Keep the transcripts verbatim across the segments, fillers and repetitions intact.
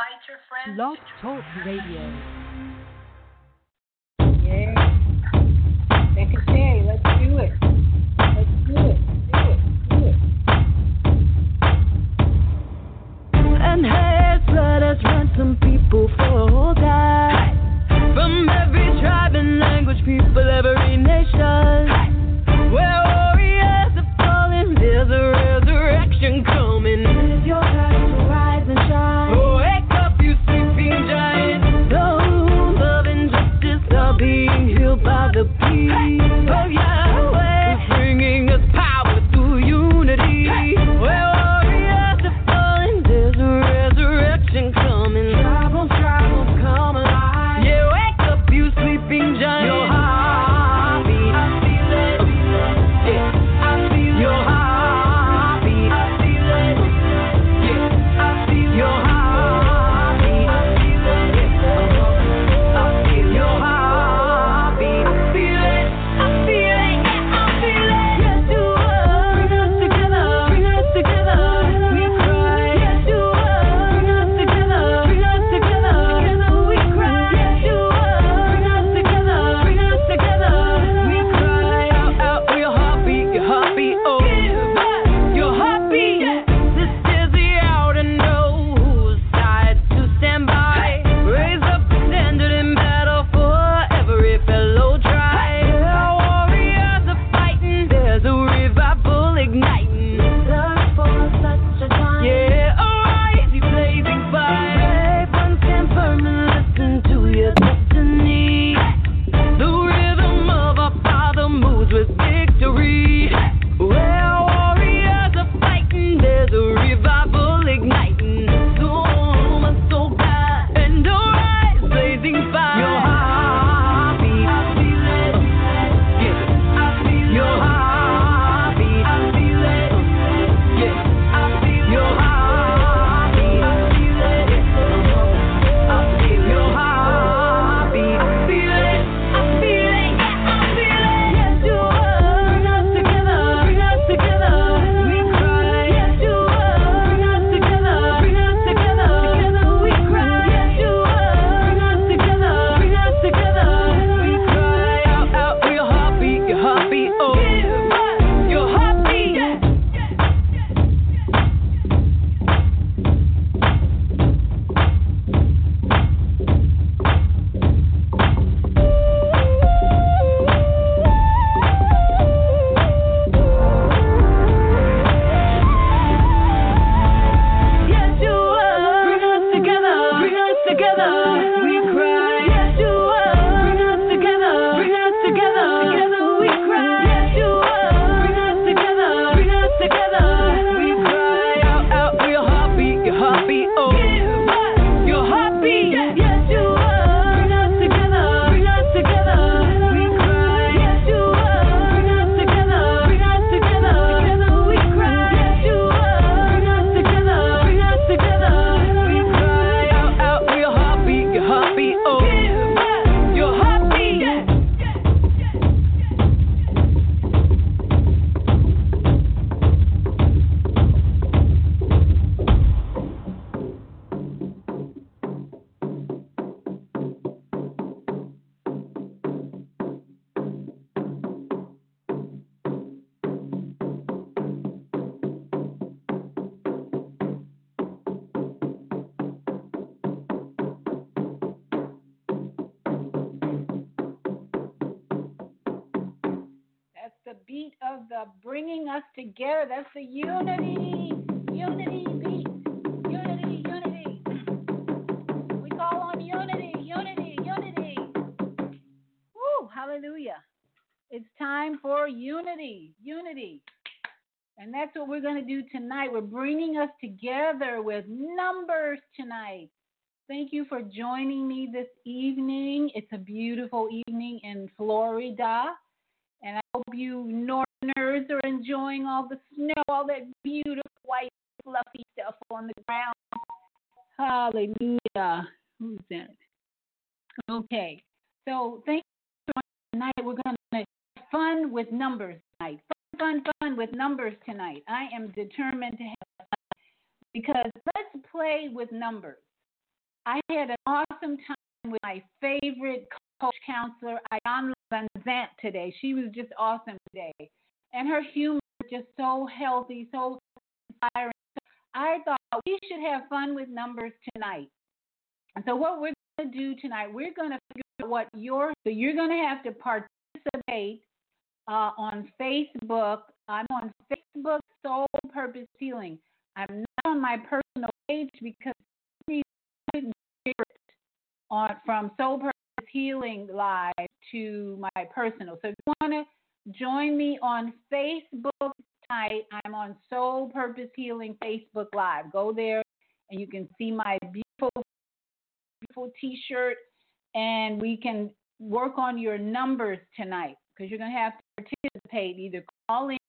Blog Talk Radio. Yeah. Ricochet, let's do it. Let's do it. Do it. Do it. And hey, let us ransom people for all time. From every tribe and language, people, every nation. Where warriors are falling, there's a resurrection coming. It's your time to rise and shine. Wake up, you sleeping giant. Those love and justice are being healed by the peace of Yahweh. He's bringing us power through unity. Where warriors are falling, there's a resurrection coming. Tribal, tribal, come alive. Yeah, wake up, you sleeping giant. Your heartbeat, I feel it. Yeah, I feel your heartbeat. I feel it. Yeah, I feel your heartbeat. I feel it. Yeah, I feel your heartbeat. I feel it. I feel it. Yeah, I feel it. Yes, you are. Bring us together. Bring us together. We cry. Yes, you are. Bring us together. Bring us together. Together we cry. Yes, you are. Bring us together. Bring us together. We cry out, out for your heartbeat, your heartbeat. Oh, give us your heartbeat. This is the hour to know whose side to stand by. Raise up the standard in battle for every fellow tribe. Our warriors are fighting. There's a revival igniting. Search for such a time. Yeah, arise, you blazing fire. Brave ones stand firm and listen to your destiny. The rhythm of our Father moves with victory. Where warriors are fighting, there's a revival igniting. Soul, my soul, God, and arise, blazing fire. Your heartbeat, I feel it. Yeah, I feel your heartbeat. I feel it. Yeah, I feel your heartbeat. I feel it. I feel your heartbeat. I feel it. I feel it. Yeah, I feel it. Yes, you are. Bring us together. Bring us together. We cry. Yes, you are. Bring us together. Bring us together. Together we cry. Yes, you are. Bring us together. Bring us together. We cry out, out for your heartbeat, your heartbeat. Oh, give us your heartbeat. Yes, you are. Bring us together. Bring us together. We cry. Yes, you are. Bring us together. Bring us together. Together we cry. Yes, you are. Bring us together. Bring us together. We cry out, out for your heartbeat, your heartbeat. Oh, give us your heartbeat. Yes, you are. Bring us together. Bring us together. We cry. Yes, you are. Bring us together. Bring us together. Together we cry. Yes, you are. Bring us together. Bring us together. We cry out, out for your heartbeat, your heartbeat. Oh, give us your heartbeat. That's the beat of the bringing us together. That's the unity. Unity beat. Unity, unity. We call on unity, unity, unity. Woo, hallelujah. It's time for unity, unity. And that's what we're going to do tonight. We're bringing us together with numbers tonight. Thank you for joining me this evening. It's a beautiful evening in Florida. And I hope you Northerners are enjoying all the snow, all that beautiful white fluffy stuff on the ground. Hallelujah. Who's that? Okay. So thank you for joining tonight. We're going to have fun with numbers tonight. Fun, fun, fun with numbers tonight. I am determined to have fun because let's play with numbers. I had an awesome time with my favorite coach counselor, Ayanna Van Zant, today. She was just awesome today. And her humor was just so healthy, so inspiring. I thought we should have fun with numbers tonight. And so what we're going to do tonight, we're going to figure out what your, so you're going to have to participate uh, on Facebook. I'm on Facebook Soul Purpose Healing. I'm not on my personal page because I couldn't share it on, from Soul Purpose Healing Live to my personal. So if you want to join me on Facebook tonight, I'm on Soul Purpose Healing Facebook Live. Go there and you can see my beautiful, beautiful T-shirt, and we can work on your numbers tonight because you're going to have to participate, either call in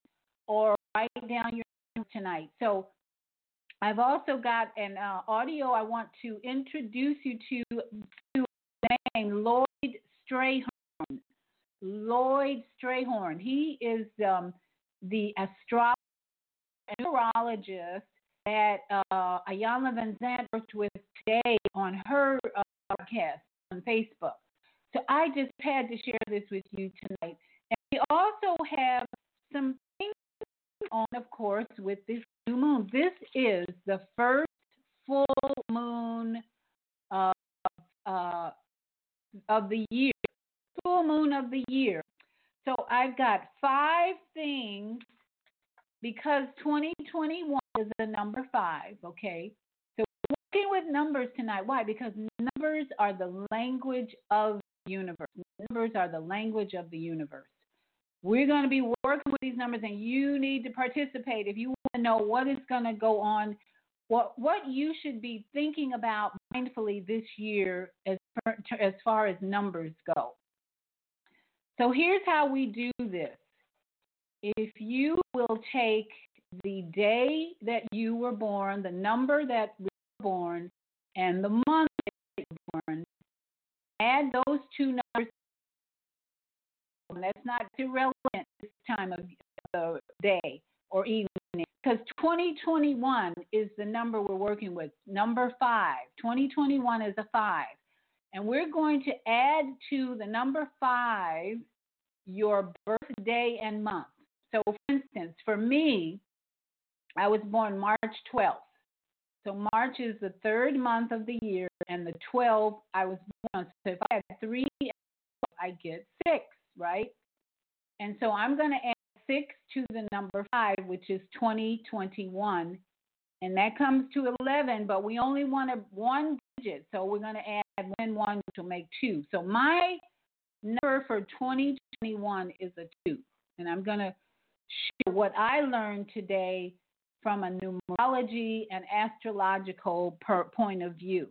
or write down your numbers tonight. So I've also got an uh, audio I want to introduce you to, to a man named Lloyd Strayhorn. Lloyd Strayhorn. He is um, the astrologer and neurologist that uh, Ayanna Van Zant worked with today on her uh, podcast on Facebook. So I just had to share this with you tonight. And we also have some things on, of course, with this new moon. This is the first full moon uh, uh, of the year, full moon of the year. So I've got five things because twenty twenty-one is the number five, okay? So we're working with numbers tonight. Why? Because numbers are the language of the universe. Numbers are the language of the universe. We're going to be working with these numbers, and you need to participate if you want to know what is going to go on, what what you should be thinking about mindfully this year as far, as far as numbers go. So here's how we do this. If you will take the day that you were born, the number that you were born, and the month that you were born, add those two numbers. That's not irrelevant this time of the day or evening, because twenty twenty-one is the number we're working with, number five. twenty twenty-one is a five. And we're going to add to the number five your birthday and month. So, for instance, for me, I was born March twelfth. So March is the third month of the year, and the twelfth I was born. So if I had three, I get six, right? And so I'm going to add six to the number five, which is twenty twenty-one. And that comes to eleven, but we only want a one digit. So we're going to add one, one, which will make two. So my number for twenty twenty-one is a two. And I'm going to share what I learned today from a numerology and astrological per point of view.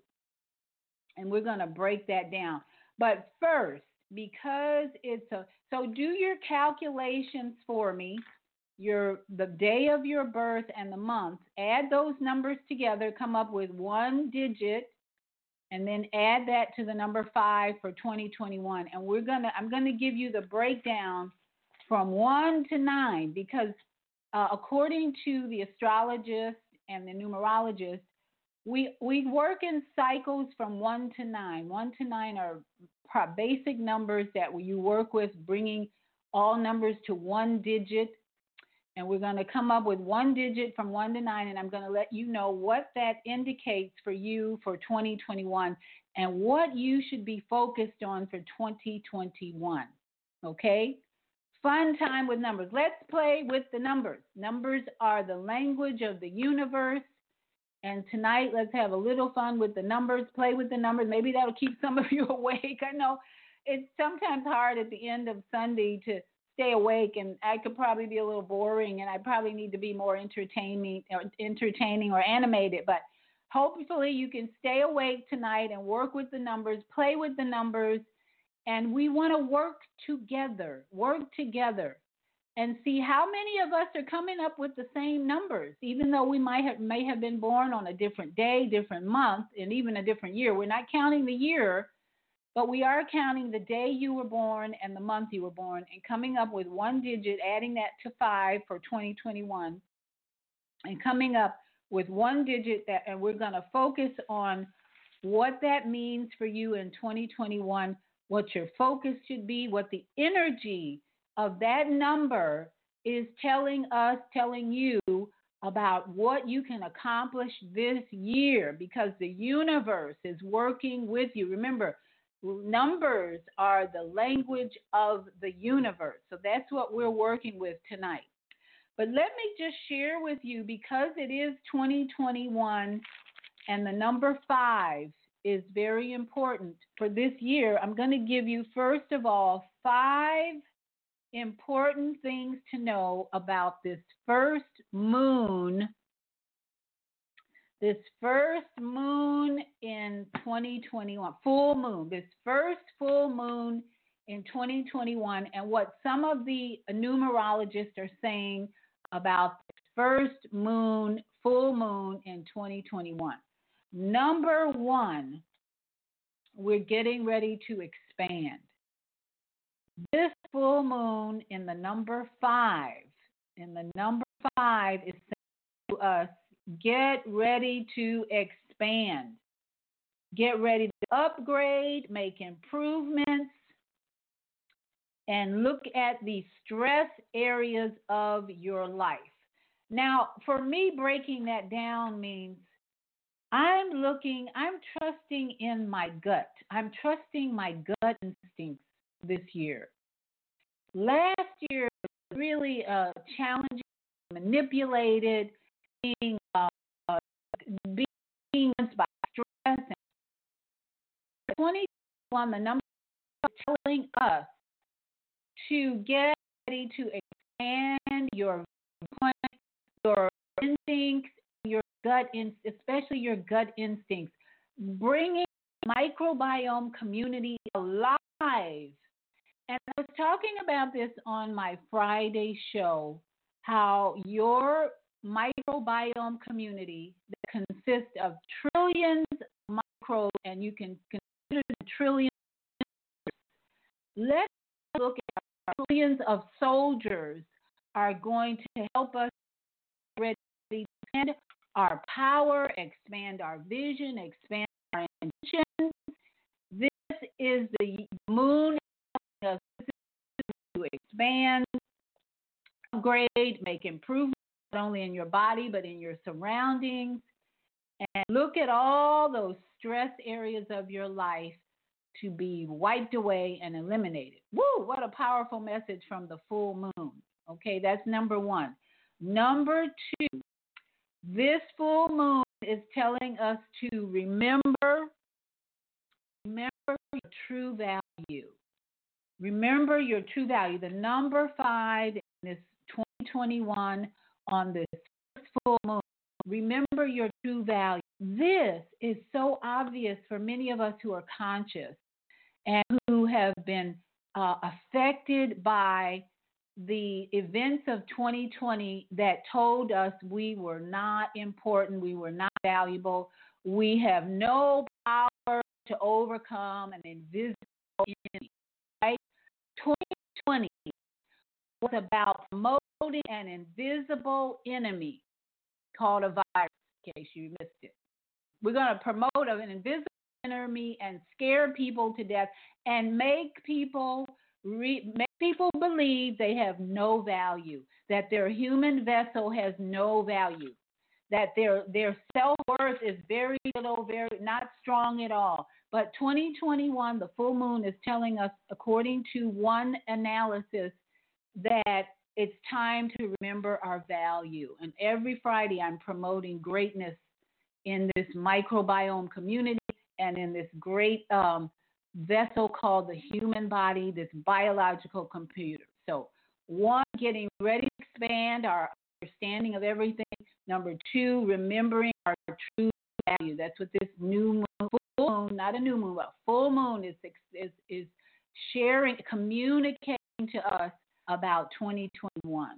And we're going to break that down. But first, because it's a, so do your calculations for me, your the day of your birth and the month, add those numbers together, come up with one digit, and then add that to the number five for twenty twenty-one. And we're going to, I'm going to give you the breakdown from one to nine, because uh, according to the astrologist and the numerologist, we we work in cycles from one to nine. One to nine are basic numbers that you work with, bringing all numbers to one digit. And we're going to come up with one digit from one to nine, and I'm going to let you know what that indicates for you for twenty twenty-one and what you should be focused on for twenty twenty-one. Okay? Fun time with numbers. Let's play with the numbers. Numbers are the language of the universe. And tonight, let's have a little fun with the numbers. Play with the numbers. Maybe that'll keep some of you awake. I know it's sometimes hard at the end of Sunday to stay awake, and I could probably be a little boring, and I probably need to be more entertaining or entertaining or animated. But hopefully you can stay awake tonight and work with the numbers, play with the numbers, and we want to work together, work together, and see how many of us are coming up with the same numbers, even though we might have may have been born on a different day, different month, and even a different year. We're not counting the year, but we are counting the day you were born and the month you were born, and coming up with one digit, adding that to five for twenty twenty-one, and coming up with one digit that, and we're going to focus on what that means for you in twenty twenty-one, what your focus should be, what the energy of that number is telling us, telling you about what you can accomplish this year, because the universe is working with you. Remember, numbers are the language of the universe. So that's what we're working with tonight. But let me just share with you, because it is twenty twenty-one and the number five is very important for this year, I'm going to give you, first of all, five important things to know about this first moon, this first moon in twenty twenty-one, full moon, this first full moon in twenty twenty-one, and what some of the numerologists are saying about the first moon, full moon in twenty twenty-one. Number one, we're getting ready to expand. This full moon in the number five, in the number five is saying to us, get ready to expand. Get ready to upgrade, make improvements, and look at the stress areas of your life. Now, for me, breaking that down means I'm looking, I'm trusting in my gut. I'm trusting my gut instincts this year. Last year was really uh, challenging, manipulated, being, uh, being influenced by stress. twenty twenty-one, the number is telling us to get ready to expand your your instincts, your gut, in, especially your gut instincts, bringing the microbiome community alive. And I was talking about this on my Friday show, how your microbiome community that consists of trillions of microbes, and you can consider them trillions. Let's look at our trillions of soldiers are going to help us ready to expand our power, expand our vision, expand our intentions. This is the moon helping us to expand, upgrade, make improvements, not only in your body, but in your surroundings. And look at all those stress areas of your life to be wiped away and eliminated. Woo, what a powerful message from the full moon. Okay, that's number one. Number two, this full moon is telling us to remember, remember your true value. Remember your true value. The number five in this twenty twenty-one on this first full moon. Remember your true value. This is so obvious for many of us who are conscious and who have been uh, affected by the events of twenty twenty that told us we were not important, we were not valuable, we have no power to overcome an invisible enemy. Right? twenty twenty was about promoting an invisible enemy called a virus, in case you missed it. We're going to promote an invisible enemy and scare people to death and make people re- make people believe they have no value, that their human vessel has no value, that their their self-worth is very little, very not strong at all. But twenty twenty-one, the full moon is telling us, according to one analysis, that it's time to remember our value. And every Friday I'm promoting greatness in this microbiome community and in this great um, vessel called the human body, this biological computer. So one, getting ready to expand our understanding of everything. Number two, remembering our true value. That's what this new moon, full moon, not a new moon, but full moon is, is, is sharing, communicating to us about twenty twenty-one.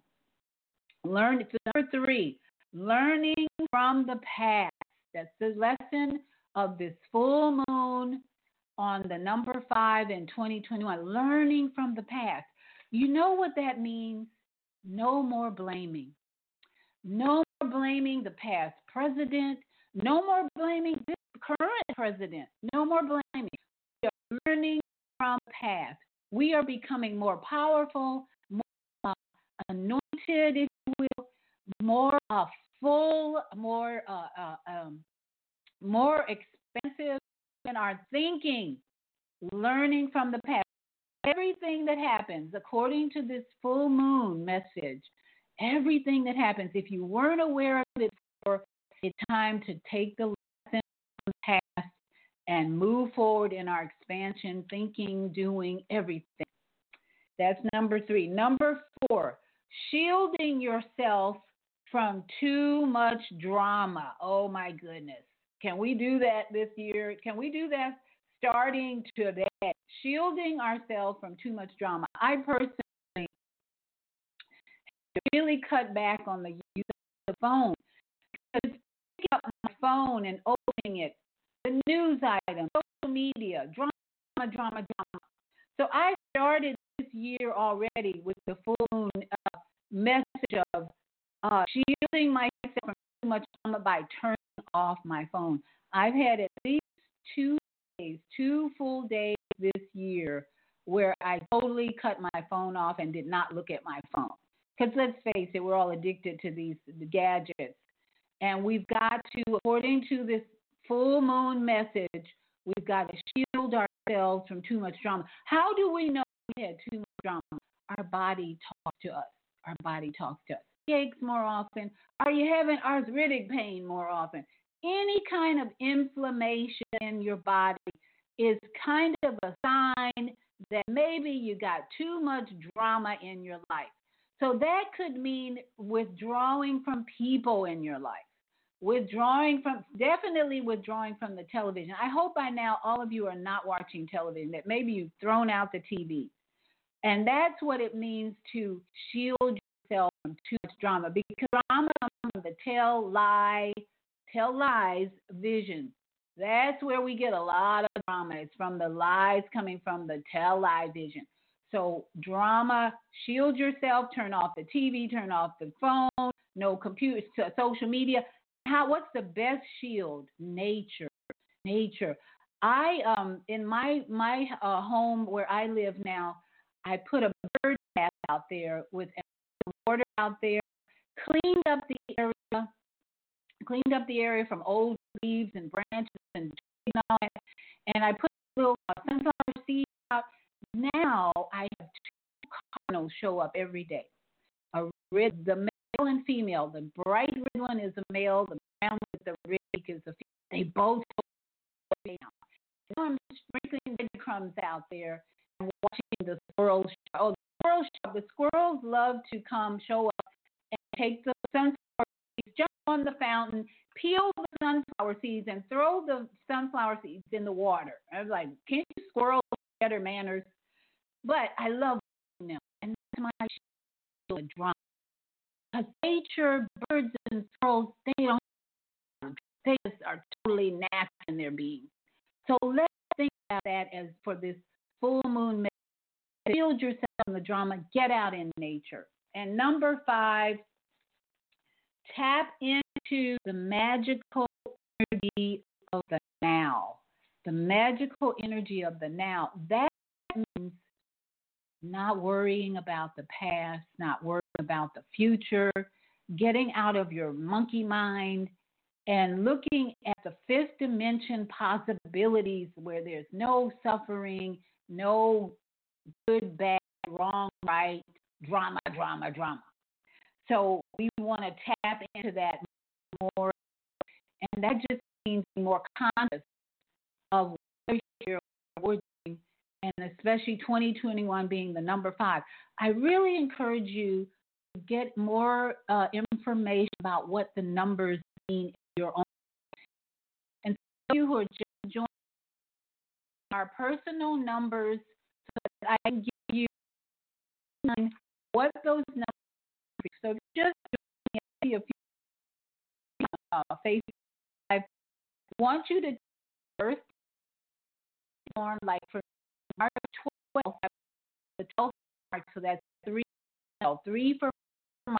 Learn, number three, learning from the past. That's the lesson of this full moon on the number five in twenty twenty-one. Learning from the past. You know what that means? No more blaming. No more blaming the past president. No more blaming this current president. No more blaming. We are learning from the past. We are becoming more powerful, more uh, anointed, if you will, more uh, full, more uh, uh, um, more expensive in our thinking, learning from the past. Everything that happens, according to this full moon message, everything that happens, if you weren't aware of it before, it's time to take the lesson from the past and move forward in our expansion, thinking, doing, everything. That's number three. Number four, shielding yourself from too much drama. Oh, my goodness. Can we do that this year? Can we do that starting today? Shielding ourselves from too much drama. I personally really cut back on the use of the phone. Because picking up my phone and opening it, the news items, social media, drama, drama, drama. So I started this year already with the full moon uh, message of uh, shielding myself from too much drama by turning off my phone. I've had at least two days, two full days this year where I totally cut my phone off and did not look at my phone. Because let's face it, we're all addicted to these the gadgets. And we've got to, according to this full moon message, we've got to shield ourselves from too much drama. How do we know we had too much drama? Our body talks to us. Our body talks to us. Aches more often. Are you having arthritic pain more often? Any kind of inflammation in your body is kind of a sign that maybe you got too much drama in your life. So that could mean withdrawing from people in your life, withdrawing from, definitely withdrawing from the television. I hope by now all of you are not watching television, that maybe you've thrown out the T V. And that's what it means to shield yourself from too much drama, because drama comes from the tell lie, tell lies vision. That's where we get a lot of drama. It's from the lies coming from the tell lie vision. So drama, shield yourself, turn off the T V, turn off the phone, no computer, social media. How? What's the best shield? Nature, nature. I um in my my uh, home where I live now, I put a bird bath out there with water out there, cleaned up the area, cleaned up the area from old leaves and branches and trees and all that, and I put little uh, sunflower seeds out. Now I have two cardinals show up every day. A red, the male and female. The bright red one is the male. The brown with the red is the female. They both show up now. So I'm sprinkling breadcrumbs out there and watching the squirrels. Oh, the squirrels! The squirrels love to come show up and take the sunflower seeds, jump on the fountain, peel the sunflower seeds, and throw the sunflower seeds in the water. I was like, can't you squirrels have better manners? But I love them, and that's my shield drama. Because nature, birds and squirrels, they don't, they just are totally natural in their being. So let's think about that as for this full moon. Shield yourself from the drama. Get out in nature. And number five, tap into the magical energy of the now. The magical energy of the now. That means not worrying about the past, not worrying about the future, getting out of your monkey mind and looking at the fifth dimension possibilities where there's no suffering, no good, bad, wrong, right, drama, drama, drama. So we want to tap into that more, and that just means being more conscious of what we're doing, and especially twenty twenty-one being the number five. I really encourage you to get more uh, information about what the numbers mean in your own. And for you who are just joining our personal numbers, so that I can give you what those numbers are. So if you're just joining a few uh, Facebook, I want you to first born like for March twelfth, the twelfth March, so that's three, no, three for March.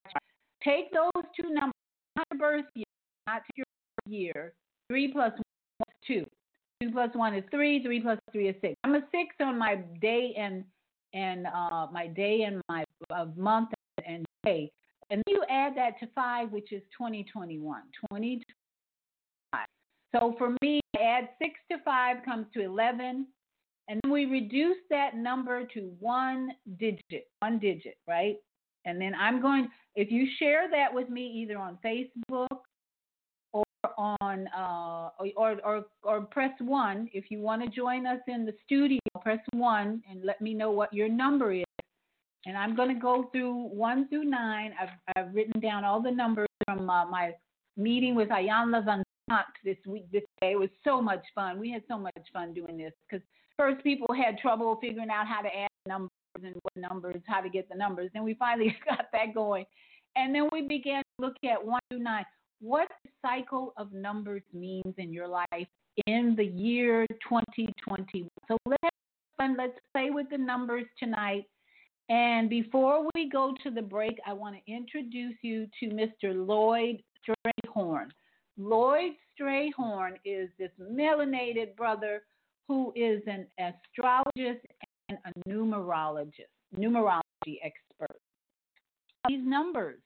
Take those two numbers, not your birth year, not your birth year, three plus two. Two plus one is three. Three plus three is six. I'm a six on my day and and uh, my day and my uh, month and day. And then you add that to five, which is twenty twenty-one. twenty twenty-five. So for me, I add six to five comes to eleven. And then we reduce that number to one digit, one digit, right? And then I'm going, if you share that with me either on Facebook or on, uh, or, or, or press one, if you want to join us in the studio, press one and let me know what your number is. And I'm going to go through one through nine. I've, I've written down all the numbers from uh, my meeting with Ayanla Van Zant this week, this day. It was so much fun. We had so much fun doing this because first people had trouble figuring out how to add numbers and what numbers, how to get the numbers. Then we finally got that going. And then we began to look at one through nine. What the cycle of numbers means in your life in the year twenty twenty. So let's have fun. Let's play with the numbers tonight. And before we go to the break, I want to introduce you to Mister Lloyd Strayhorn. Lloyd Strayhorn is this melanated brother who is an astrologist and a numerologist, numerology expert. These numbers.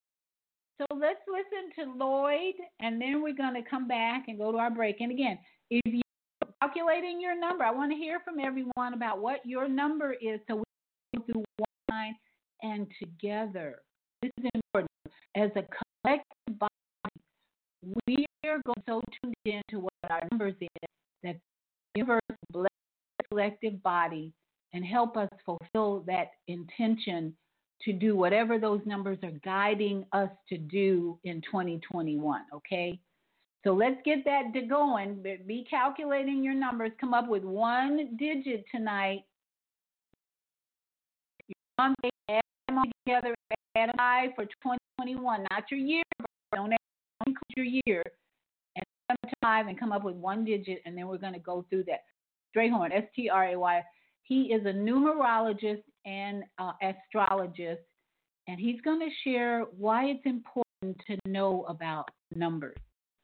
So let's listen to Lloyd, and then we're going to come back and go to our break. And again, if you're calculating your number, I want to hear from everyone about what your number is so we can go through one line and together. This is important. As a collective body, we are going so tuned into what our numbers is that the universe bless the collective body and help us fulfill that intention to do whatever those numbers are guiding us to do in twenty twenty-one, okay? So let's get that to going. Be calculating your numbers. Come up with one digit tonight. Add them all together, add five for twenty twenty-one, not your year. Don't include your year. And add them to five and come up with one digit, and then we're going to go through that. Strayhorn, S T R A Y. He is a numerologist and uh, astrologist, and he's going to share why it's important to know about numbers.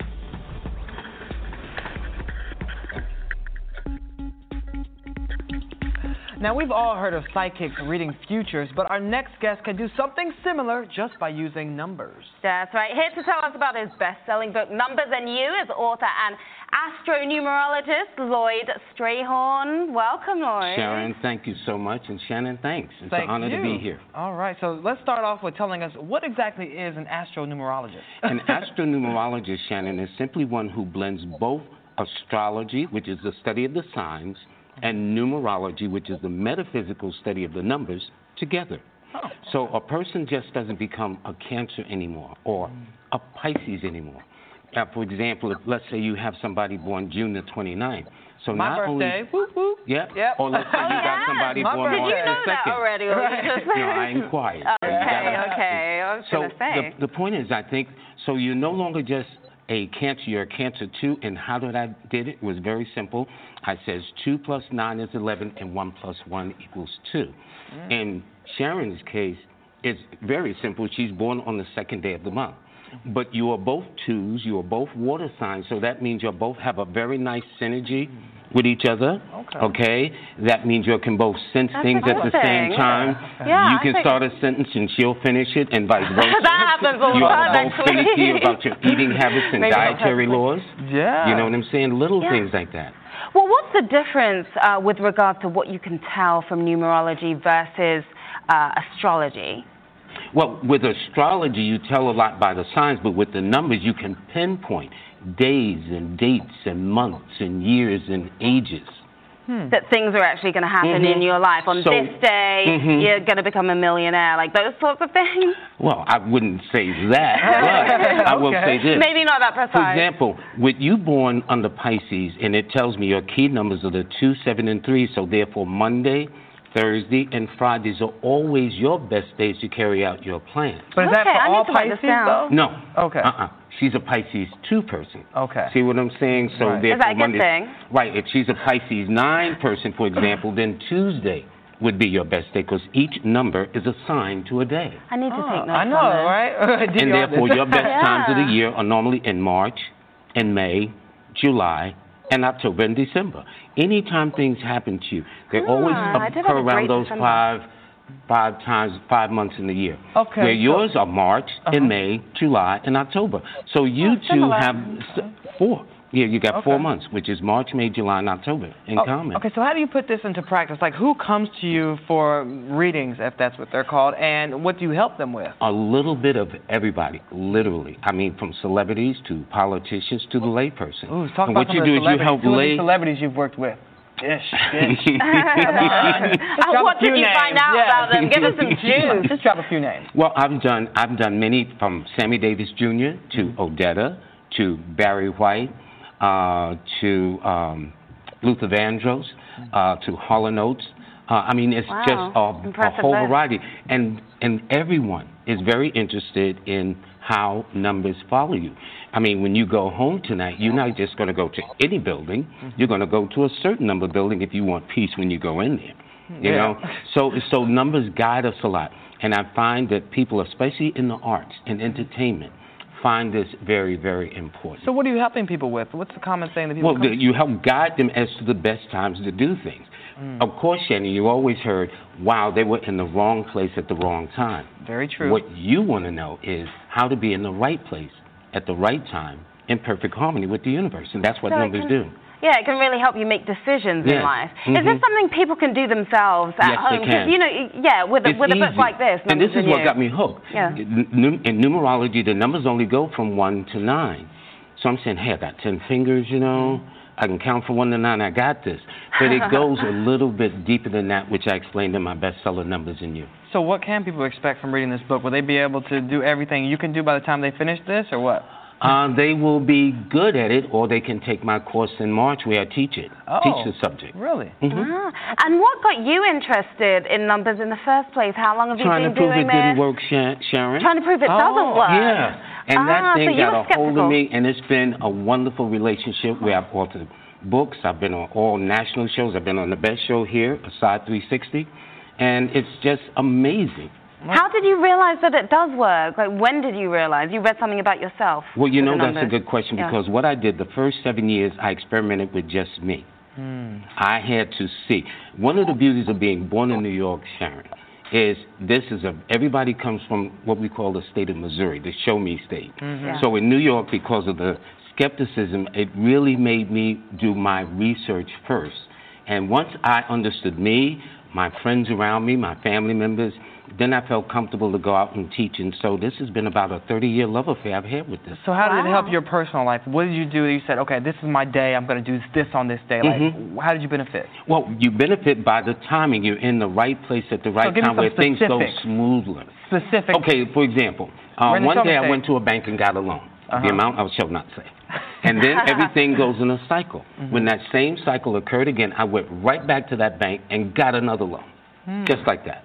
Now, we've all heard of psychics reading futures, but our next guest can do something similar just by using numbers. That's right. Here to tell us about his best-selling book, Numbers and You, is author and astronumerologist Lloyd Strayhorn. Welcome, Lloyd. Sharon, thank you so much. And Shannon, thanks. It's thank an honor you. to be here. All right. So let's start off with telling us what exactly is an astronumerologist? An astronumerologist, Shannon, is simply one who blends both astrology, which is the study of the signs, and numerology, which is the metaphysical study of the numbers, together. Oh. So a person just doesn't become a Cancer anymore or a Pisces anymore. Now, for example, if, let's say you have somebody born June the twenty-ninth. So My not birthday. Only, whoop, whoop. Yeah. Yep. Or let's say you got somebody My born birthday. March Did you know the second. that already? Or Right. you just... No, I inquired. Okay, okay. I was so going to say. The, the point is, I think, so you're no longer just a Cancer, you're a Cancer two. And how did I did it? It was very simple. I says two plus nine is eleven, and one plus one equals two. Mm. In Sharon's case, it's very simple. She's born on the second day of the month. But you are both twos, you are both water signs, so that means you both have a very nice synergy with each other, okay? okay? That means you can both sense That's things at the same time. Yeah, you can think... start a sentence and she'll finish it, and vice versa. That happens all the you time, are both actually. finicky about your eating habits and Maybe dietary laws. Yeah. You know what I'm saying? Little yeah. things like that. Well, what's the difference uh, with regard to what you can tell from numerology versus uh, astrology? Well, with astrology, you tell a lot by the signs, but with the numbers, you can pinpoint days and dates and months and years and ages. Hmm. That things are actually going to happen mm-hmm. in your life. On so, this day, mm-hmm. you're going to become a millionaire, like those sorts of things? Well, I wouldn't say that, but I will okay. say this. Maybe not that precise. For example, with you born under Pisces, and it tells me your key numbers are the two, seven, and three, so therefore Monday, Thursday, and Fridays are always your best days to carry out your plans. But is okay, that for I all need to write Pisces, this down. though? No. Okay. Uh-uh. She's a Pisces two person. Okay. See what I'm saying? So right. therefore, Is that a good Monday, thing? Right. If she's a Pisces nine person, for example, then Tuesday would be your best day because each number is assigned to a day. I need to oh, take notes I know, on this. right? And therefore, your best yeah. times of the year are normally in March, in May, July, and October and December. Anytime things happen to you, they Ah, always I did have occur a around great those December. five, five times, five months in the year. Okay, Where so- yours are March Uh-huh. and May, July, and October. So you Oh, two similar. have s- four. Yeah, you got four Okay. months, which is March, May, July, and October in Oh, common. okay, so how do you put this into practice? Like, who comes to you for readings, if that's what they're called, and what do you help them with? A little bit of everybody, literally. I mean, from celebrities to politicians to the layperson. Ooh, talk and about what some you of do the is you celebrities. help Who are the lay. celebrities you've worked with? Dish, dish. And Drop what a few did you names, find out yeah. about them? Give us some juice. Just drop a few names. Well, I've done I've done many, from Sammy Davis Junior to Mm-hmm. Odetta to Barry White uh, to um, Luther Vandross uh, to Hall and Oates. Uh, I mean, it's Wow. just a, a Impressive whole list. variety, and and everyone is very interested in how numbers follow you. I mean, when you go home tonight, you're not just going to go to any building. You're going to go to a certain number building if you want peace when you go in there. You Yeah. know, so so numbers guide us a lot, and I find that people, especially in the arts and entertainment, find this very, very important. So what are you helping people with? What's the common thing that people Well, come the, you help guide them as to the best times to do things. Mm. Of course, Shannon, you always heard, wow, they were in the wrong place at the wrong time. Very true. What you want to know is how to be in the right place at the right time in perfect harmony with the universe, and that's what So it numbers can- do. Yeah, it can really help you make decisions in Yes. life. Is Mhm. this something people can do themselves at Yes, they home? 'Cause, can. you know, yeah, with a, It's with a book easy. like this. And this Numbers is what You. got me hooked. Yeah. In, num- in numerology, the numbers only go from one to nine. So I'm saying, hey, I got ten fingers, you know. I can count from one to nine. I got this. But it goes a little bit deeper than that, which I explained in my bestseller, Numbers in You. So what can people expect from reading this book? Will they be able to do everything you can do by the time they finish this, or what? Uh, they will be good at it, or they can take my course in March where I teach it, Oh, teach the subject. Really? Mhm. Ah, and what got you interested in numbers in the first place? How long have you Trying been to prove doing it this? didn't work, Sha- Sharon. Trying to prove it Oh, doesn't work. Yeah, and Ah, that so thing you got were a hold skeptical. of me, and it's been a wonderful relationship where I've authored books. I've been on all national shows. I've been on the best show here, Aside three sixty, and it's just amazing. How did you realize that it does work? Like, when did you realize? You read something about yourself. Well, you with know, the that's a numbers. good question Yeah. because what I did the first seven years, I experimented with just me. Hmm. I had to see. One of the beauties of being born in New York, Sharon, is this is a, everybody comes from what we call the state of Missouri, the show me state. Mhm. Yeah. So in New York, because of the skepticism, it really made me do my research first. And once I understood me, my friends around me, my family members, then I felt comfortable to go out and teach. And so this has been about a thirty-year love affair I've had with this. So how did it help Wow. your personal life? What did you do that you said, okay, this is my day, I'm going to do this on this day? Like, Mhm. how did you benefit? Well, you benefit by the timing. You're in the right place at the right give me time some where things go specifics. smoothly. Specific. Okay, for example, uh, We're in the one show day I mistake. went to a bank and got a loan. Uh-huh. The amount I shall not say. And then everything goes in a cycle. Mm-hmm. When that same cycle occurred again, I went right back to that bank and got another loan. Hmm. Just like that.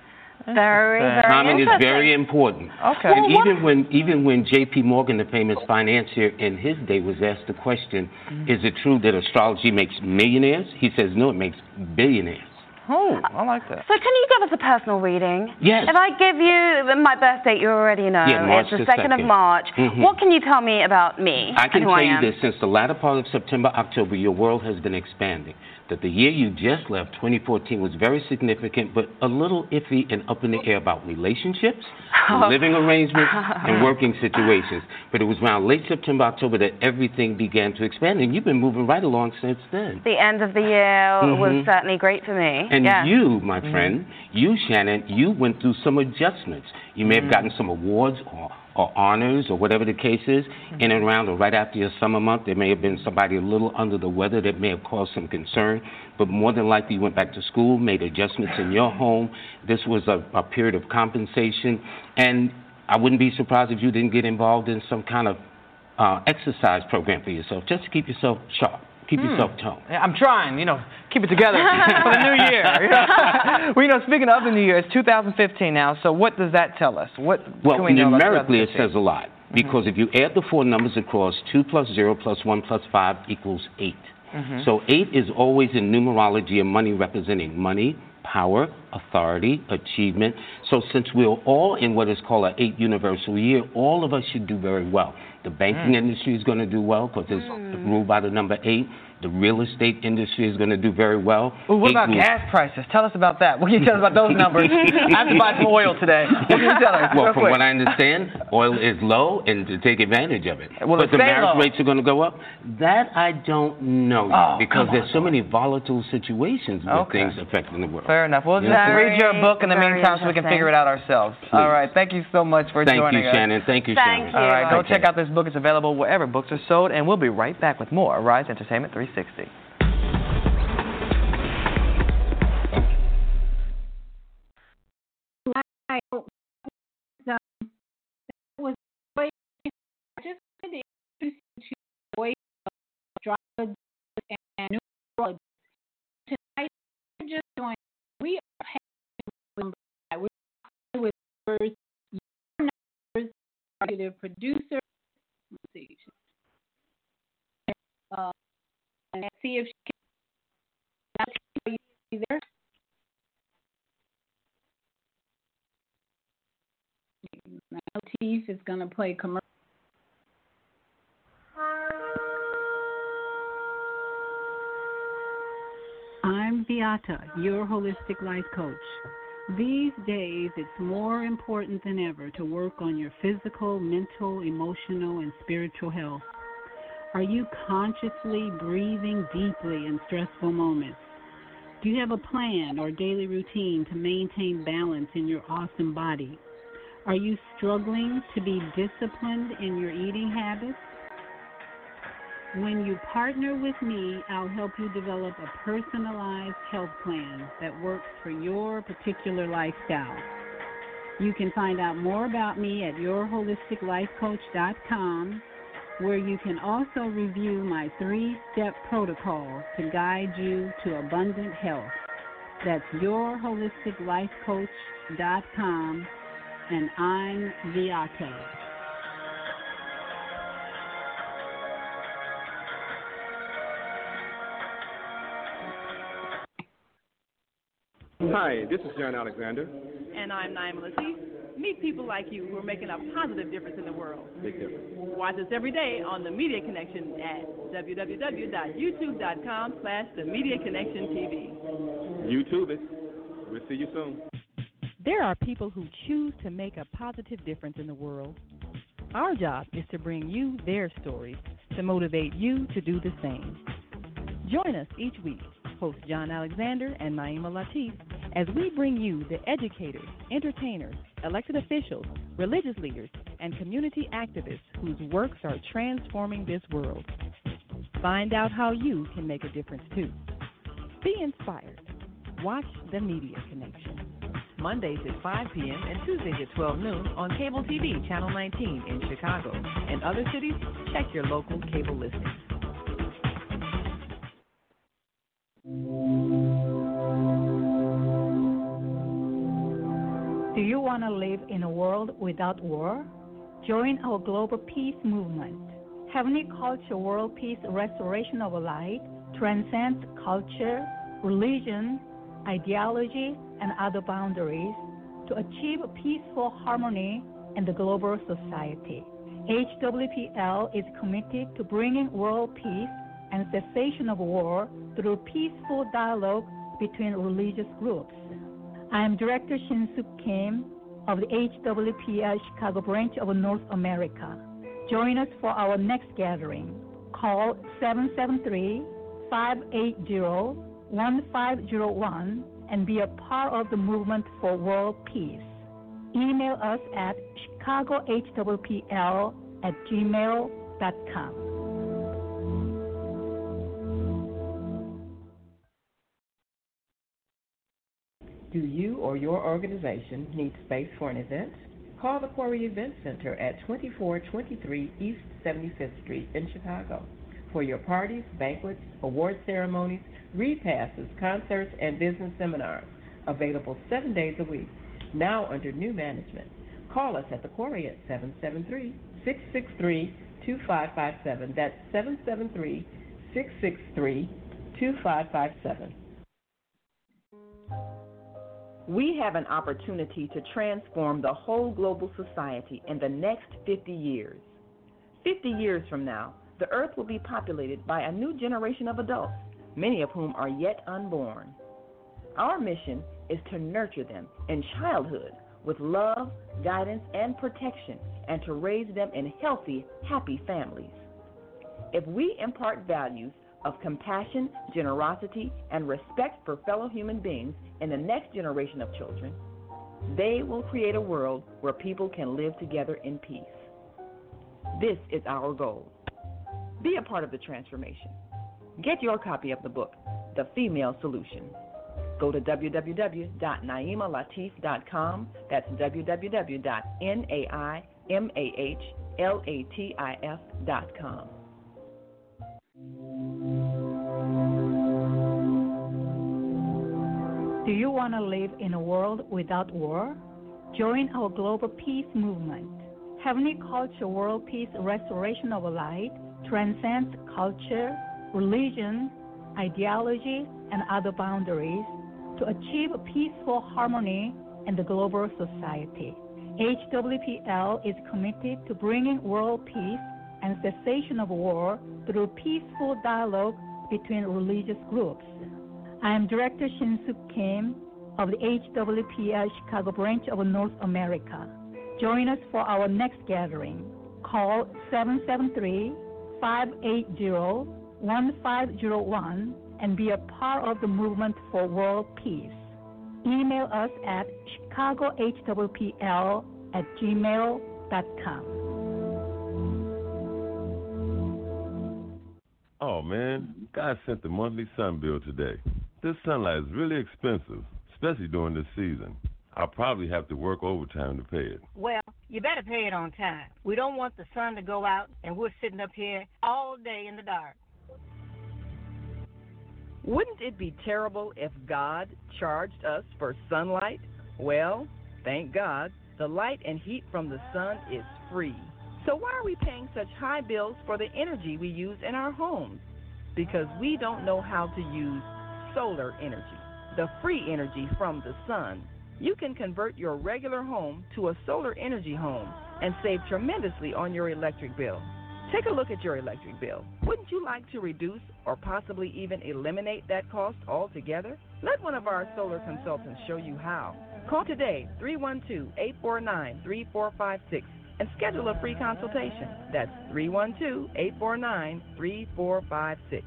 Very, very Timing is interesting. very important. Okay. And Well, what- even when even when J P Morgan, the famous financier, in his day was asked the question, Mm-hmm. is it true that astrology makes millionaires? He says, no, it makes billionaires. Oh, I like that. So can you give us a personal reading? Yes. If I give you my birth date, you already know. Yeah, March it's the the second of second. March. Mhm. What can you tell me about me I can and who tell I you am? this, since the latter part of September, October, your world has been expanding. That the year you just left, twenty fourteen, was very significant, but a little iffy and up in the air about relationships, living arrangements, and working situations. But it was around late September, October that everything began to expand, and you've been moving right along since then. The end of the year was Mhm. certainly great for me. And yeah. you, my friend, you, Shannon, you went through some adjustments. You may have gotten some awards or, or honors or whatever the case is. In and around or right after your summer month, there may have been somebody a little under the weather that may have caused some concern. But more than likely, you went back to school, made adjustments in your home. This was a, a period of compensation. And I wouldn't be surprised if you didn't get involved in some kind of uh, exercise program for yourself, just to keep yourself sharp, keep yourself toned. Yeah, I'm trying, you know, keep it together for the new year. You know? Well, you know, speaking of the new year, it's two thousand fifteen now, so what does that tell us? What Well, can we know about numerically, it twenty fifteen? says a lot. Because if you add the four numbers across, two plus zero plus one plus five equals eight. Mhm. So eight is always in numerology a money representing money, power, authority, achievement. So since we're all in what is called an eight universal year, all of us should do very well. The banking mm. industry is going to do well because it's mm. ruled by the number eight. The real estate industry is going to do very well. Ooh, what Eight about rules. gas prices? Tell us about that. What can you tell us about those numbers? I have to buy some oil today. What can you tell us? Well, Real from quick. what I understand, oil is low and to take advantage of it. Will but it the stay marriage low? rates are going to go up? That I don't know yet Oh, because come there's on, so many volatile situations with Okay. things affecting the world. Fair enough. We'll just Yeah. read your book in the Very meantime so we can interesting. figure it out ourselves. Please. All right. Thank you so much for Thank joining you, us. Shannon. Thank you, Thank Shannon. you. All right. Go Okay. check out this book. It's available wherever books are sold, and we'll be right back with more Rise Entertainment three sixty. I um, that was I just wanted to introduce you to the voice of astrologers and numerologists. Tonight, we're just doing, we are having we're with numbers, your numbers, are the producer. Let's see. Uh, and see if she can. Are you there? Latif is going to play commercial. I'm Beata, your holistic life coach. These days, it's more important than ever to work on your physical, mental, emotional, and spiritual health. Are you consciously breathing deeply in stressful moments? Do you have a plan or daily routine to maintain balance in your awesome body? Are you struggling to be disciplined in your eating habits? When you partner with me, I'll help you develop a personalized health plan that works for your particular lifestyle. You can find out more about me at your holistic life coach dot com, where you can also review my three-step protocol to guide you to abundant health. That's your holistic life coach dot com, and I'm Beata. Hi, this is John Alexander. And I'm Naima Latif. Meet people like you who are making a positive difference in the world. Big difference. Watch us every day on The Media Connection at w w w dot youtube dot com slash The Media Connection T V. YouTube it. We'll see you soon. There are people who choose to make a positive difference in the world. Our job is to bring you their stories to motivate you to do the same. Join us each week, host John Alexander and Naima Latif, as we bring you the educators, entertainers, elected officials, religious leaders, and community activists whose works are transforming this world. Find out how you can make a difference too. Be inspired. Watch The Media Connection. Mondays at five p.m. and Tuesdays at twelve noon on Cable T V Channel nineteen in Chicago. In other cities, check your local cable listings. Do you want to live in a world without war? Join our global peace movement. Heavenly Culture World Peace Restoration of Light transcends culture, religion, ideology, and other boundaries to achieve peaceful harmony in the global society. H W P L is committed to bringing world peace and cessation of war through peaceful dialogue between religious groups. I am Director Shin-Suk Kim of the H W P L Chicago branch of North America. Join us for our next gathering. Call seven seven three, five eight zero, one five zero one and be a part of the movement for world peace. Email us at chicago h w p l at gmail dot com. Do you or your organization need space for an event? Call the Quarry Event Center at twenty-four twenty-three East seventy-fifth Street in Chicago for your parties, banquets, award ceremonies, repasses, concerts, and business seminars. Available seven days a week. Now under new management. Call us at the Quarry at seven seven three, six six three, two five five seven. That's seven seven three, six six three, two five five seven. We have an opportunity to transform the whole global society in the next fifty years. Fifty years from now, the earth will be populated by a new generation of adults, many of whom are yet unborn. Our mission is to nurture them in childhood with love, guidance, and protection, and to raise them in healthy, happy families. If we impart values of compassion, generosity, and respect for fellow human beings in the next generation of children, they will create a world where people can live together in peace. This is our goal. Be a part of the transformation. Get your copy of the book, The Female Solution. Go to w w w dot naima latif dot com. That's w w w dot naima latif dot com. Do you want to live in a world without war? Join our global peace movement. Heavenly Culture World Peace Restoration of Light transcends culture, religion, ideology, and other boundaries to achieve peaceful harmony in the global society. H W P L is committed to bringing world peace and cessation of war through peaceful dialogue between religious groups. I am Director Shin-Suk Kim of the H W P L Chicago branch of North America. Join us for our next gathering. Call seven seven three, five eight zero, one five zero one and be a part of the movement for world peace. Email us at chicago h w p l at gmail dot com. Oh, man, God sent the monthly sun bill today. This sunlight is really expensive, especially during this season. I'll probably have to work overtime to pay it. Well, you better pay it on time. We don't want the sun to go out and we're sitting up here all day in the dark. Wouldn't it be terrible if God charged us for sunlight? Well, thank God, the light and heat from the sun is free. So why are we paying such high bills for the energy we use in our homes? Because we don't know how to use solar energy, the free energy from the sun. You can convert your regular home to a solar energy home and save tremendously on your electric bill. Take a look at your electric bill. Wouldn't you like to reduce or possibly even eliminate that cost altogether? Let one of our solar consultants show you how. Call today, three one two, eight four nine, three four five six, and schedule a free consultation. That's three one two, eight four nine, three four five six.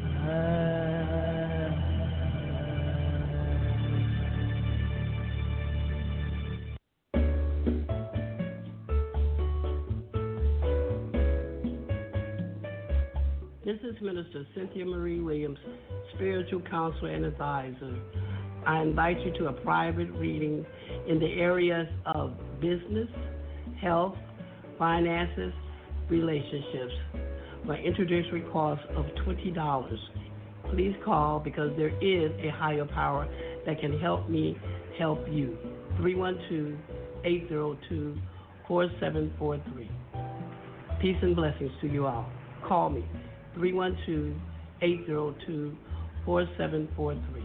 This is Minister Cynthia Marie Williams, spiritual counselor and advisor. I invite you to a private reading in the areas of business, health, finances, relationships for an introductory cost of twenty dollars. Please call because there is a higher power that can help me help you. three one two, eight zero two, four seven four three. Peace and blessings to you all. Call me, three one two, eight zero two, four seven four three.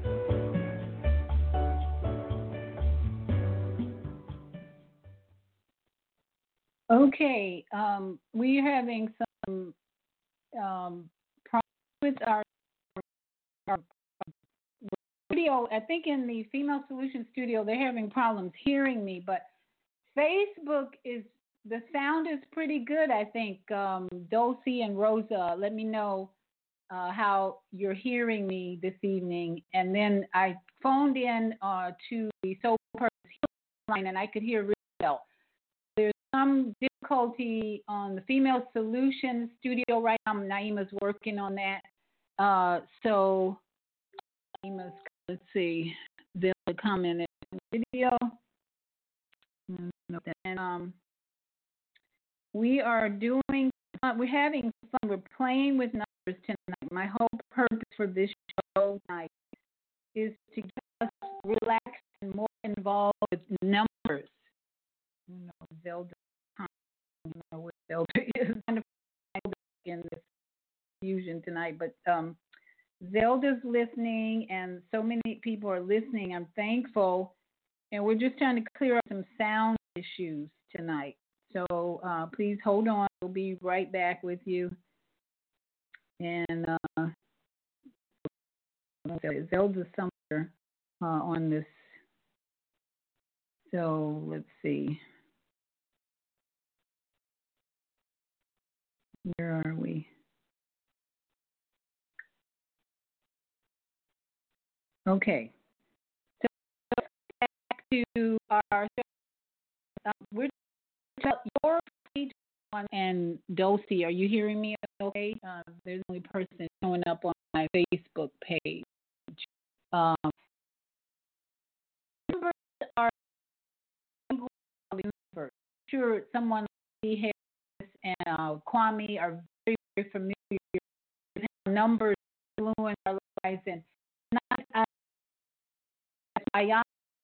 Okay, um, we're having some um, problems with our, our studio. I think in the Female Solution studio, they're having problems hearing me, but Facebook is, the sound is pretty good, I think. Um, Dulcie and Rosa, let me know uh, how you're hearing me this evening. And then I phoned in uh, to the Soul Purpose line, and I could hear really well. There's some difficulty on the Female Solution studio right now. Naima's working on that. Uh, so, Naima's, let's see, they'll comment in the video. And um, we are doing, we're having fun. We're playing with numbers tonight. My whole purpose for this show tonight is to get us relaxed and more involved with numbers. You know, Zelda, I don't know where Zelda is. Kind of in this fusion tonight, but um, Zelda's listening, and so many people are listening. I'm thankful, and we're just trying to clear up some sound issues tonight. So uh, please hold on. We'll be right back with you. And uh, Zelda somewhere uh, on this. So let's see. Where are we? Okay. So back to our show. Uh, we're your and Dulcie, are you hearing me okay? Uh, there's the only person showing up on my Facebook page. Um, numbers are numbers. Sure, someone like Harris and uh, Kwame are very, very familiar with how numbers influence our lives. And not, I,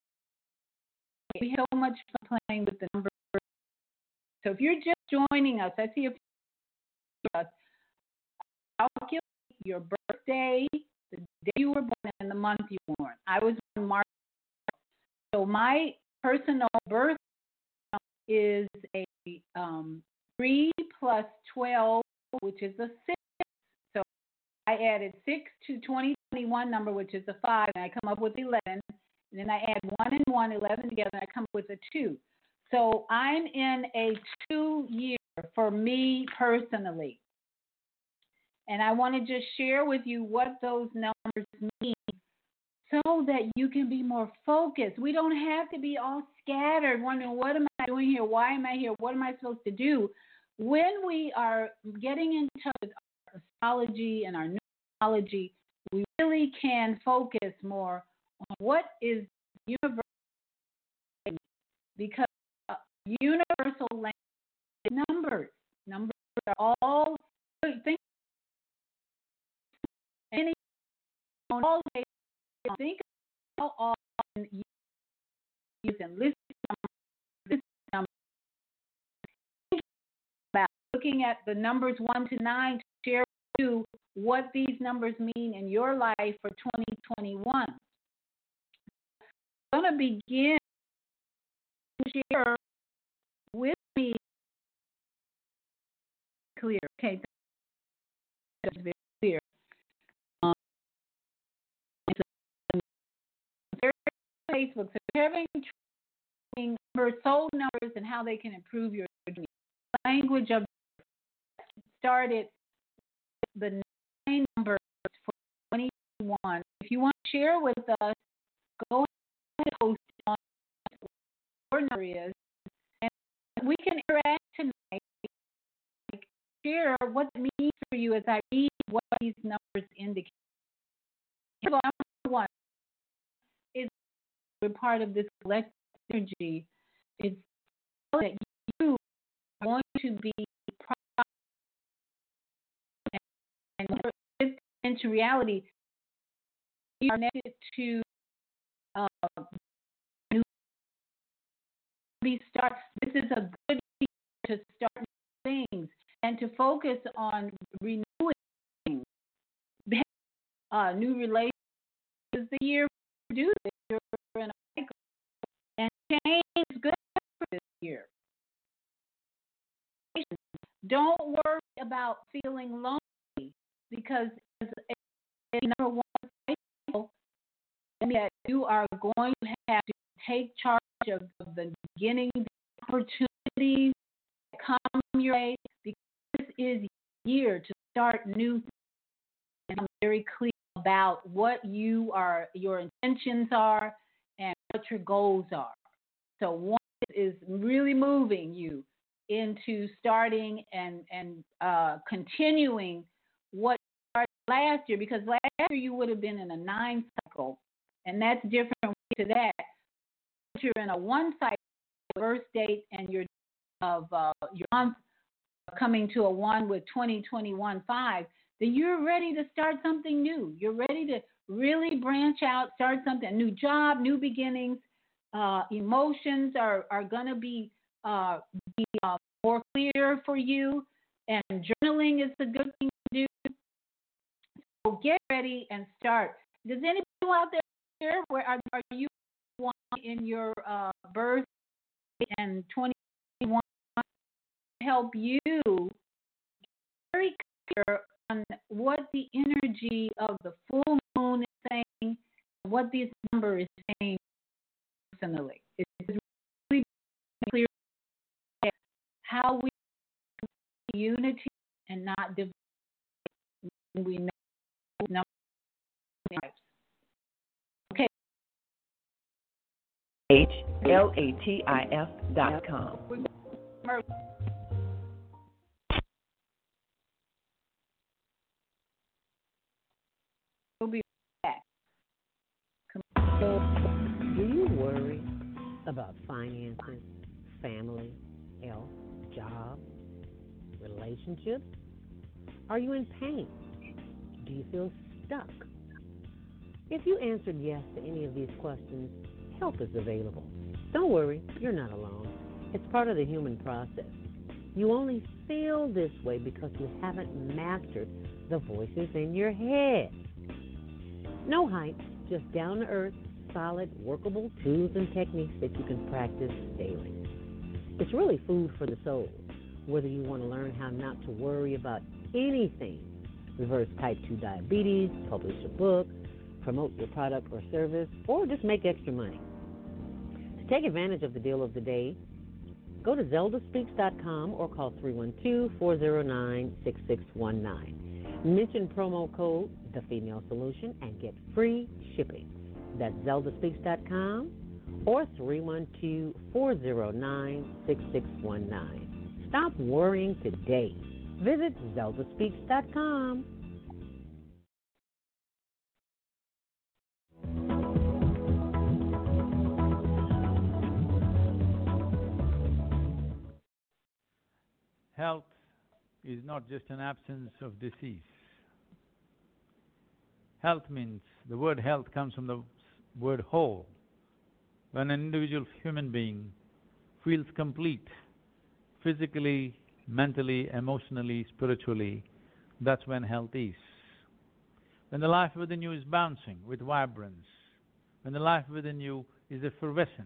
we have so much fun playing with the numbers. So if you're just joining us, I see a few of us. Calculate your birthday, the day you were born, and the month you were born. I was born March. So my personal birth is a um, three plus twelve, which is a six. So I added six to twenty twenty-one number, which is a five, and I come up with eleven. And then I add one and one, eleven together, and I come up with a two. So I'm in a two year for me personally. And I want to just share with you what those numbers mean so that you can be more focused. We don't have to be all scattered, wondering, what am I doing here? Why am I here? What am I supposed to do? When we are getting in touch with our astrology and our numerology, we really can focus more on what is universal, because uh, universal language is numbers. Numbers are all, think any, all think about all you use and listen to numbers. Think about looking at the numbers one to nine to share with you what these numbers mean in your life for twenty twenty-one. I'm going to begin to share with me clear. Okay, that's very clear. Um, Facebook, so you're having training for soul numbers and how they can improve your language of started the nine numbers for twenty twenty-one. If you want to share with us, go ahead and post on your number is, and we can interact tonight. Like, share what it means for you as I read what these numbers indicate. Number one is we're part of this collective energy. It's that you are going to be proud and live into reality. You are connected to uh, new start. This is a good year to start new things and to focus on renewing things. Uh, new relationships is the year to do this. You're in a cycle. And change is good for this year. Don't worry about feeling lonely, because as a number one cycle, that you are going to have to take charge of, of the beginning, the opportunities that come your way, because this is your year to start new things. And I'm very clear about what you are, your intentions are, and what your goals are. So one is really moving you into starting and and uh, continuing what started last year, because last year you would have been in a nine cycle, and that's different to that. But you're in a one cycle, birth date and your of uh, your month coming to a one with twenty twenty-one five. Then you're ready to start something new. You're ready to really branch out, start something, a new job, new beginnings. Uh, emotions are, are going to be, uh, be uh, more clear for you, and journaling is a good thing to do. So get ready and start. Does anybody out there here, where are, are you in your uh, birth and twenty twenty-one? help you very clear on what the energy of the full moon is saying, what this number is saying personally. It's really clear how we unity and not divide. We know numbers. Okay. H L A T I F dot com. We'll be back. Do you worry about finances, family, health, job, relationships? Are you in pain? Do you feel stuck? If you answered yes to any of these questions, help is available. Don't worry, you're not alone. It's part of the human process. You only feel this way because you haven't mastered the voices in your head. No hype, just down-to-earth, solid, workable tools and techniques that you can practice daily. It's really food for the soul, whether you want to learn how not to worry about anything, reverse type two diabetes, publish a book, promote your product or service, or just make extra money. To take advantage of the deal of the day, go to zelda speaks dot com or call three one two, four zero nine, six six one nine. Mention promo code The Female Solution and get free shipping. That's zelda speaks dot com or three one two, four zero nine, six six one nine. Stop worrying today. Visit zelda speaks dot com. Health is not just an absence of disease. Health means, the word health comes from the word whole. When an individual human being feels complete, physically, mentally, emotionally, spiritually, that's when health is. When the life within you is bouncing with vibrance, when the life within you is effervescent,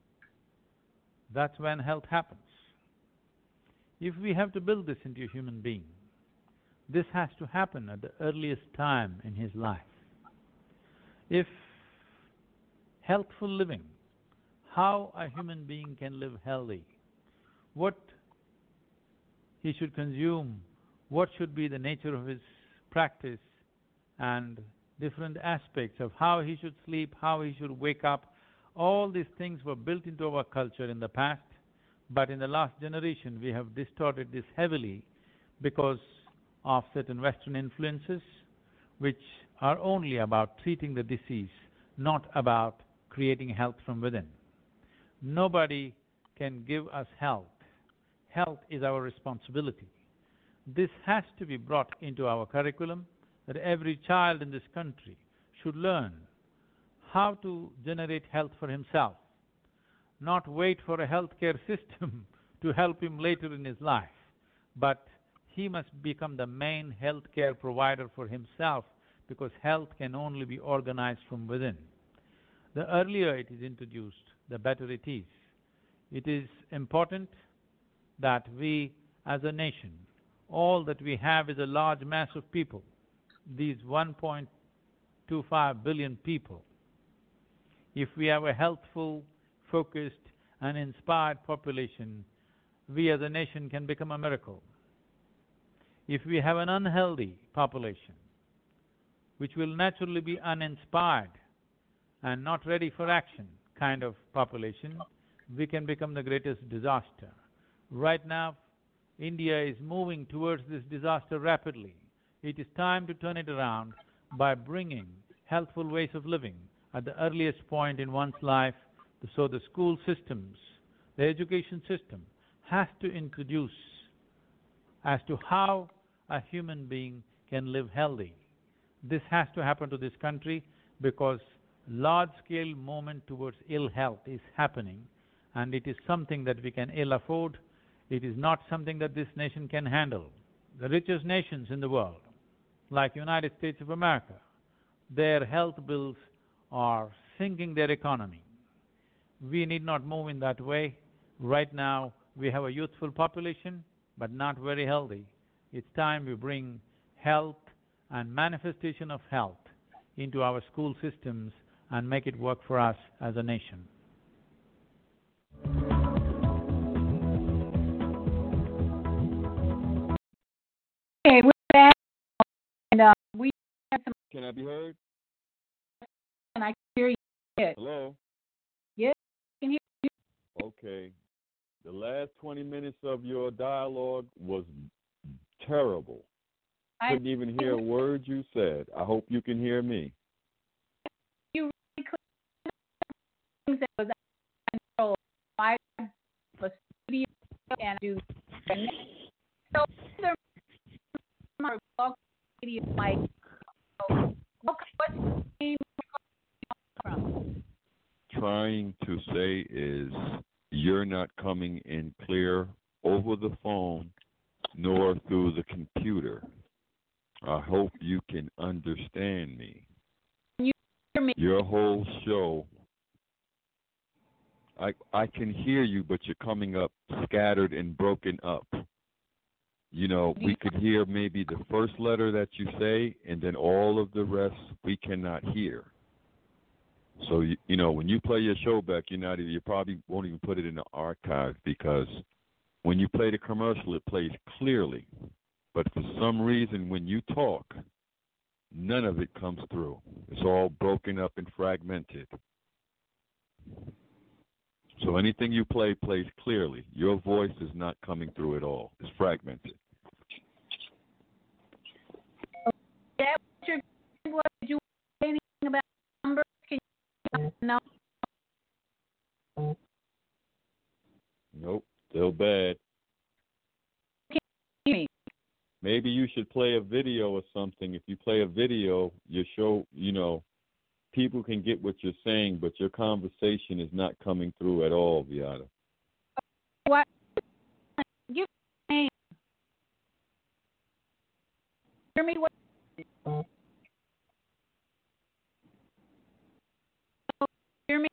that's when health happens. If we have to build this into a human being, this has to happen at the earliest time in his life. If healthful living, how a human being can live healthy, what he should consume, what should be the nature of his practice, and different aspects of how he should sleep, how he should wake up, all these things were built into our culture in the past, but in the last generation we have distorted this heavily because of certain Western influences which are only about treating the disease, not about creating health from within. Nobody can give us health. Health is our responsibility. This has to be brought into our curriculum, that every child in this country should learn how to generate health for himself, not wait for a healthcare system to help him later in his life, but he must become the main healthcare provider for himself, because health can only be organized from within. The earlier it is introduced, the better it is. It is important that we, as a nation, all that we have is a large mass of people, these one point two five billion people. If we have a healthful, focused and inspired population, we as a nation can become a miracle. If we have an unhealthy population, which will naturally be uninspired and not ready for action kind of population, we can become the greatest disaster. Right now, India is moving towards this disaster rapidly. It is time to turn it around by bringing healthful ways of living at the earliest point in one's life. So the school systems, the education system has to introduce as to how a human being can live healthy. This has to happen to this country because large-scale movement towards ill health is happening, and it is something that we can ill afford. It is not something that this nation can handle. The richest nations in the world, like United States of America, their health bills are sinking their economy. We need not move in that way. Right now, we have a youthful population. but not very healthy. It's time we bring health and manifestation of health into our school systems and make it work for us as a nation. Okay, we're back, and uh, we have some. Can I be heard? And I can hear you. Yes. Hello? Yes, I can hear you. Okay. The last twenty minutes of your dialogue was terrible. I couldn't even hear a word you said. I hope you can hear me. You really could. Things that was out of control. I have a studio and do. So there are blog video like. What's the name from? Trying to say is you're not coming in clear over the phone nor through the computer. I hope you can understand me. You hear me? Your whole show, I I can hear you, but you're coming up scattered and broken up. You know, we could hear maybe the first letter that you say, and then all of the rest we cannot hear. So, you, you know, when you play your show back, you're not even, you probably won't even put it in the archive, because when you play the commercial, it plays clearly. But for some reason, when you talk, none of it comes through. It's all broken up and fragmented. So anything you play plays clearly. Your voice is not coming through at all. It's fragmented. That was your, what, did you say anything about numbers? Can you no? Nope, still bad. Can you hear me? Maybe you should play a video or something. If you play a video, your show, you know, people can get what you're saying, but your conversation is not coming through at all, Viata. What? You name. Hear me? What? Hear me?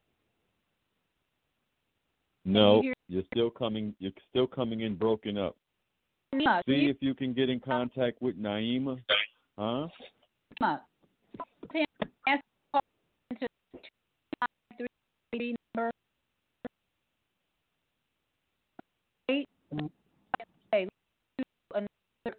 No, hear- you're still coming. You're still coming in broken up. Yeah, See you- if you can get in contact with Naima. Huh? Uh, ask to two three number eight. Okay, another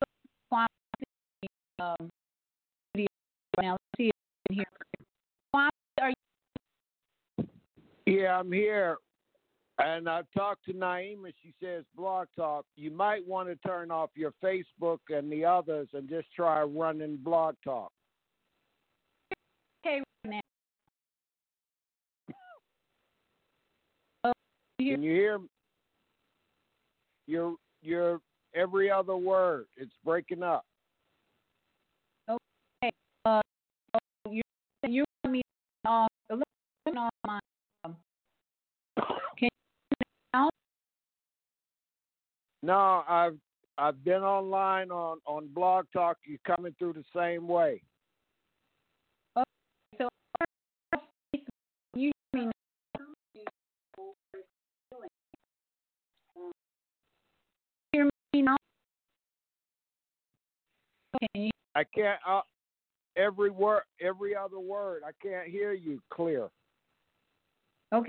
um video now. Let's see if you can hear. Are you? Yeah, I'm here. And I've talked to Naima. She says Blog Talk. You might want to turn off your Facebook and the others and just try running Blog Talk. Okay, right now. Can you hear? Your your every other word. It's breaking up. Okay. Uh, you you want me off? Off my. Um, can you No, I've I've been online on, on Blog Talk. You're coming through the same way. Okay, so you hear me hear me now? Okay. I can't. Uh, every word, every other word. I can't hear you clear. Okay.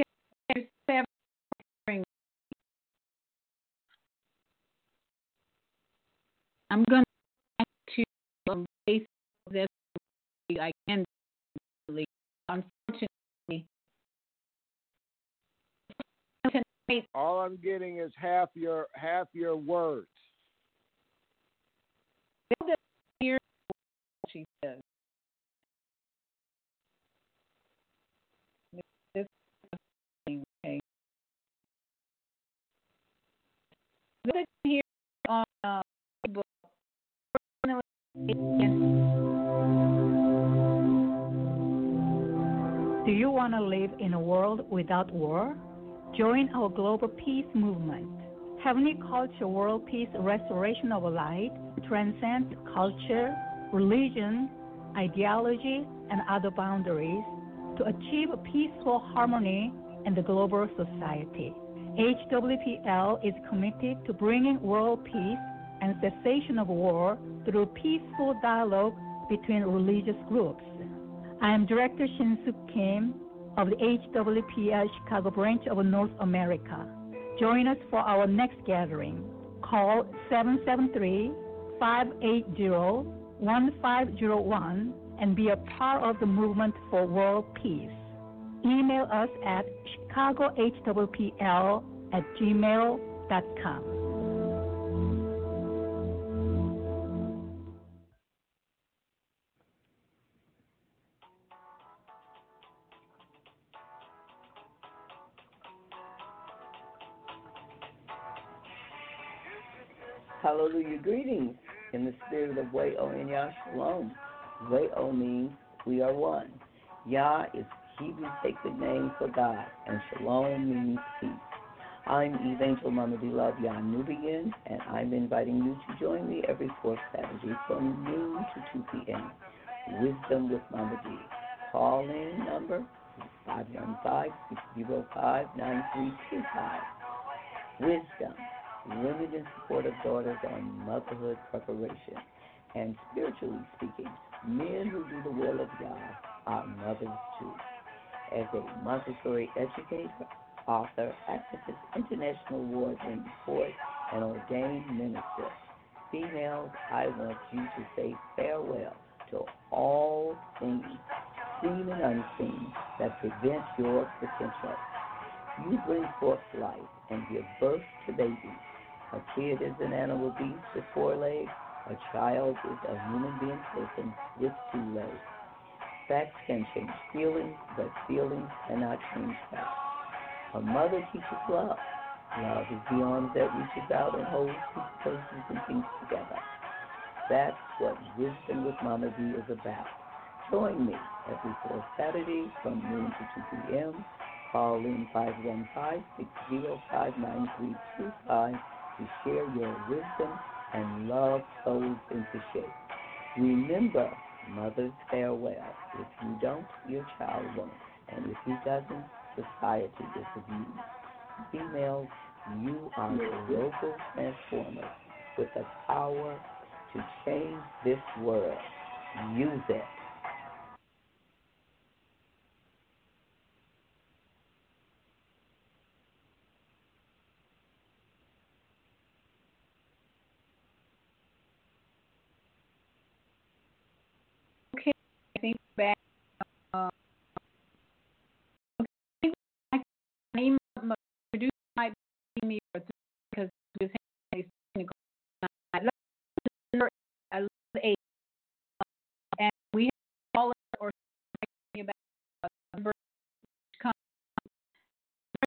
I'm going to um, base this. I can, unfortunately. Tonight, all I'm getting is half your half your words. Here, she says. This thing, okay. This here on uh, Facebook. Do you want to live in a world without war? Join our global peace movement. Heavenly Culture World Peace Restoration of Light transcends culture, religion, ideology, and other boundaries to achieve a peaceful harmony in the global society. H W P L is committed to bringing world peace and cessation of war through peaceful dialogue between religious groups. I am Director Shin-Suk Kim of the H W P L Chicago branch of North America. Join us for our next gathering. Call seven seven three, five eight zero, one five zero one and be a part of the movement for world peace. Email us at chicagohwpl at gmail dot com. Hallelujah. Greetings in the spirit of Way-O and Yah Shalom. Way-O means we are one. Yah is Hebrew sacred name for God, and Shalom means peace. I'm Eve Angel Mama Beloved Yah Nubian, and I'm inviting you to join me every fourth Saturday from noon to two p.m. Wisdom with Mama D. Call-in number five one five, six zero five, nine three two five. Wisdom. Women in support of daughters on motherhood preparation. And spiritually speaking, men who do the will of Yah are mothers too. As a Montessori educator, author, activist, international award-winning poet, and ordained minister, females, I want you to say farewell to all things, seen and unseen, that prevent your potential. You bring forth life and give birth to babies. A kid is an animal beast with four legs. A child is a human being person with two legs. Facts can change feelings, but feelings cannot change facts. A mother teaches love. Love is the arm that reaches out and holds people, places, and things together. That's what Wisdom with Mama D is about. Join me every fourth Saturday from noon to two p.m. Call in five one five, six zero five, nine three two five to share your wisdom and love souls into shape. Remember, mother's farewell. If you don't, your child won't. And if he doesn't, society disagrees. Females, you are global transformers with the power to change this world. Use it. I think back. Uh, okay, I can my producer might be me for because he was having technical. I love I love eight, and we have all or about